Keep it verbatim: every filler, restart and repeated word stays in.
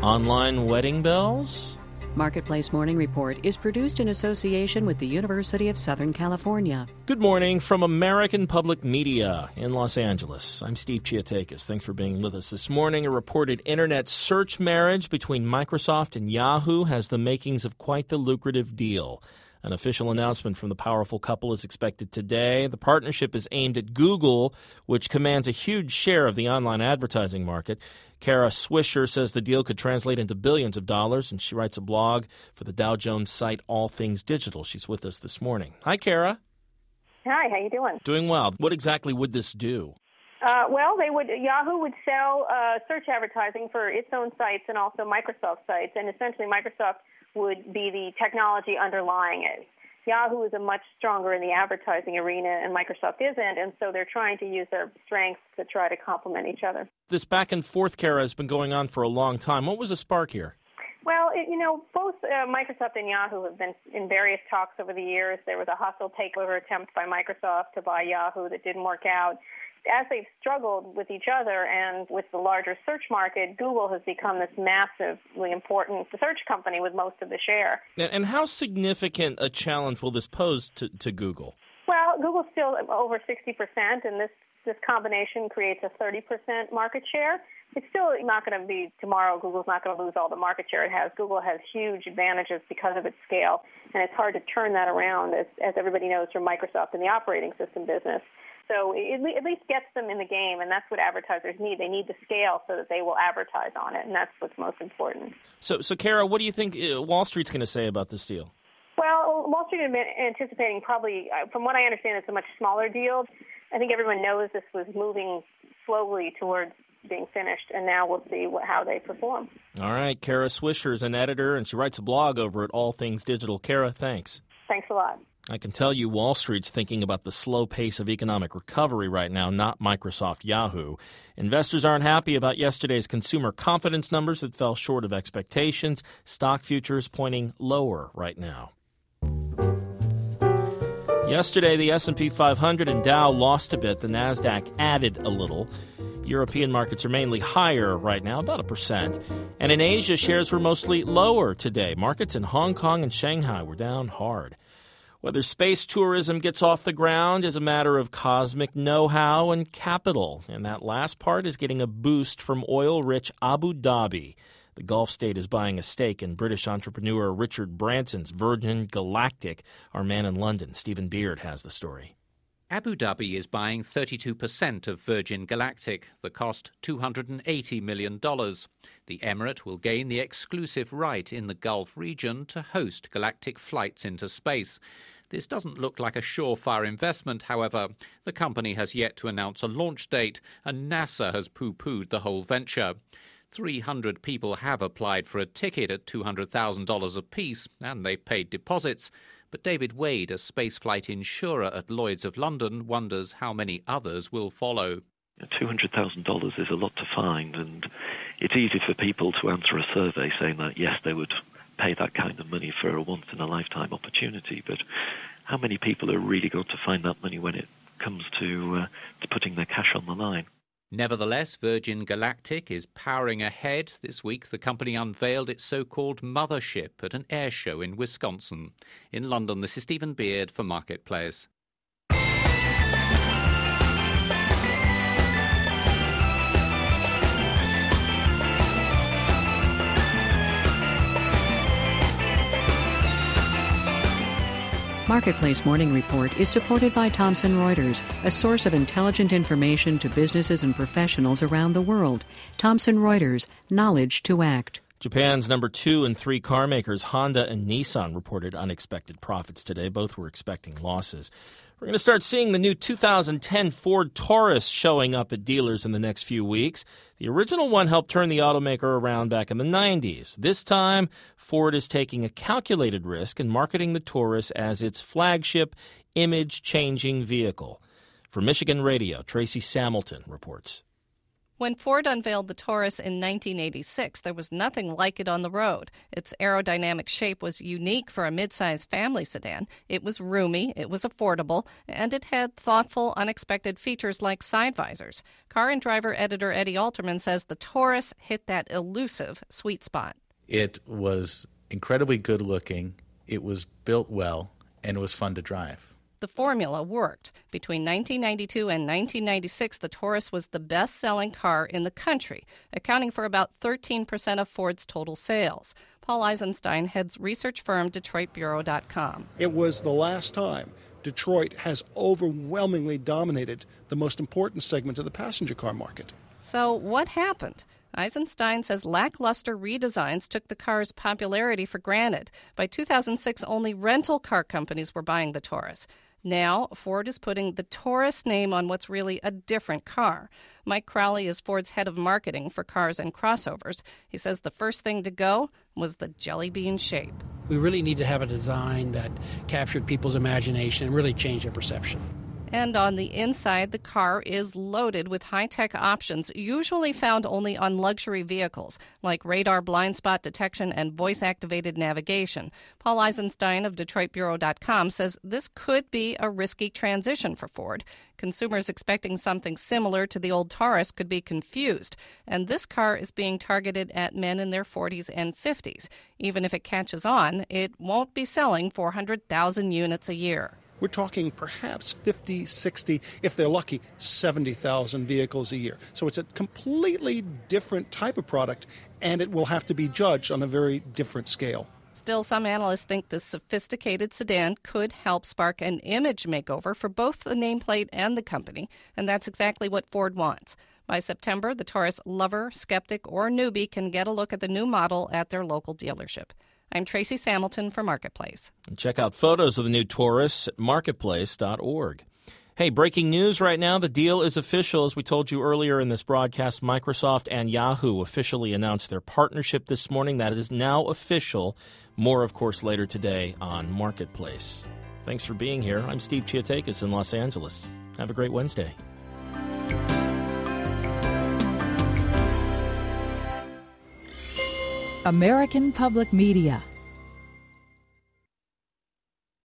Online wedding bells? Marketplace Morning Report is produced in association with the University of Southern California. Good morning from American Public Media in Los Angeles. I'm Steve Chiatakis. Thanks for being with us this morning. A reported internet search marriage between Microsoft and Yahoo has the makings of quite the lucrative deal. An official announcement from the powerful couple is expected today. The partnership is aimed at Google, which commands a huge share of the online advertising market. Kara Swisher says the deal could translate into billions of dollars, and she writes a blog for the Dow Jones site All Things Digital. She's with us this morning. Hi, Kara. Hi, how you doing? Doing well. What exactly would this do? Uh, well, they would Yahoo would sell uh, search advertising for its own sites and also Microsoft sites, and essentially Microsoft would be the technology underlying it. Yahoo is a much stronger in the advertising arena, and Microsoft isn't, and so they're trying to use their strengths to try to complement each other. This back and forth, Kara, has been going on for a long time. What was the spark here? Well, it, you know, both uh, Microsoft and Yahoo have been in various talks over the years. There was a hostile takeover attempt by Microsoft to buy Yahoo that didn't work out. As they've struggled with each other and with the larger search market, Google has become this massively important search company with most of the share. And how significant a challenge will this pose to, to Google? Well, Google's still over sixty percent, and this, this combination creates a thirty percent market share. It's still not going to be tomorrow. Google's not going to lose all the market share it has. Google has huge advantages because of its scale, and it's hard to turn that around, as, as everybody knows from Microsoft in the operating system business. So it at least gets them in the game, and that's what advertisers need. They need the scale so that they will advertise on it, and that's what's most important. So, so Kara, what do you think Wall Street's going to say about this deal? Well, Wall Street is anticipating probably, from what I understand, it's a much smaller deal. I think everyone knows this was moving slowly towards being finished, and now we'll see what, how they perform. All right. Kara Swisher is an editor, and she writes a blog over at All Things Digital. Kara, thanks. Thanks a lot. I can tell you Wall Street's thinking about the slow pace of economic recovery right now, not Microsoft Yahoo. Investors aren't happy about yesterday's consumer confidence numbers that fell short of expectations. Stock futures pointing lower right now. Yesterday, the S and P five hundred and Dow lost a bit. The NASDAQ added a little. European markets are mainly higher right now, about a percent. And in Asia, shares were mostly lower today. Markets in Hong Kong and Shanghai were down hard. Whether space tourism gets off the ground is a matter of cosmic know-how and capital, and that last part is getting a boost from oil-rich Abu Dhabi. The Gulf state is buying a stake in British entrepreneur Richard Branson's Virgin Galactic. Our man in London, Stephen Beard, has the story. Abu Dhabi is buying thirty-two percent of Virgin Galactic, the cost two hundred eighty million dollars. The emirate will gain the exclusive right in the Gulf region to host galactic flights into space. This doesn't look like a surefire investment, however. The company has yet to announce a launch date, and NASA has poo-pooed the whole venture. three hundred people have applied for a ticket at two hundred thousand dollars apiece, and they've paid deposits. But David Wade, a spaceflight insurer at Lloyd's of London, wonders how many others will follow. two hundred thousand dollars is a lot to find, and it's easy for people to answer a survey saying that, yes, they would pay that kind of money for a once-in-a-lifetime opportunity, but how many people are really going to find that money when it comes to, uh, to putting their cash on the line? Nevertheless, Virgin Galactic is powering ahead. This week, the company unveiled its so-called mothership at an air show in Wisconsin. In London, this is Stephen Beard for Marketplace. Marketplace Morning Report is supported by Thomson Reuters, a source of intelligent information to businesses and professionals around the world. Thomson Reuters, knowledge to act. Japan's number two and three car makers, Honda and Nissan, reported unexpected profits today. Both were expecting losses. We're going to start seeing the new two thousand ten Ford Taurus showing up at dealers in the next few weeks. The original one helped turn the automaker around back in the nineties. This time, Ford is taking a calculated risk and marketing the Taurus as its flagship, image-changing vehicle. For Michigan Radio, Tracy Samilton reports. When Ford unveiled the Taurus in nineteen eighty-six, there was nothing like it on the road. Its aerodynamic shape was unique for a midsize family sedan. It was roomy, it was affordable, and it had thoughtful, unexpected features like side visors. Car and Driver editor Eddie Alterman says the Taurus hit that elusive sweet spot. It was incredibly good looking, it was built well, and it was fun to drive. The formula worked. Between nineteen ninety-two and nineteen ninety-six, the Taurus was the best-selling car in the country, accounting for about thirteen percent of Ford's total sales. Paul Eisenstein heads research firm Detroit Bureau dot com. It was the last time Detroit has overwhelmingly dominated the most important segment of the passenger car market. So what happened? Eisenstein says lackluster redesigns took the car's popularity for granted. By two thousand six, only rental car companies were buying the Taurus. Now, Ford is putting the Taurus name on what's really a different car. Mike Crowley is Ford's head of marketing for cars and crossovers. He says the first thing to go was the jelly bean shape. We really need to have a design that captured people's imagination and really changed their perception. And on the inside, the car is loaded with high-tech options usually found only on luxury vehicles, like radar blind spot detection and voice-activated navigation. Paul Eisenstein of Detroit Bureau dot com says this could be a risky transition for Ford. Consumers expecting something similar to the old Taurus could be confused, and this car is being targeted at men in their forties and fifties. Even if it catches on, it won't be selling four hundred thousand units a year. We're talking perhaps fifty, sixty, if they're lucky, seventy thousand vehicles a year. So it's a completely different type of product, and it will have to be judged on a very different scale. Still, some analysts think this sophisticated sedan could help spark an image makeover for both the nameplate and the company, and that's exactly what Ford wants. By September, the Taurus lover, skeptic, or newbie can get a look at the new model at their local dealership. I'm Tracy Samilton for Marketplace. And check out photos of the new Taurus at marketplace dot org. Hey, breaking news right now. The deal is official. As we told you earlier in this broadcast, Microsoft and Yahoo officially announced their partnership this morning. That is now official. More, of course, later today on Marketplace. Thanks for being here. I'm Steve Chiatakis in Los Angeles. Have a great Wednesday. American Public Media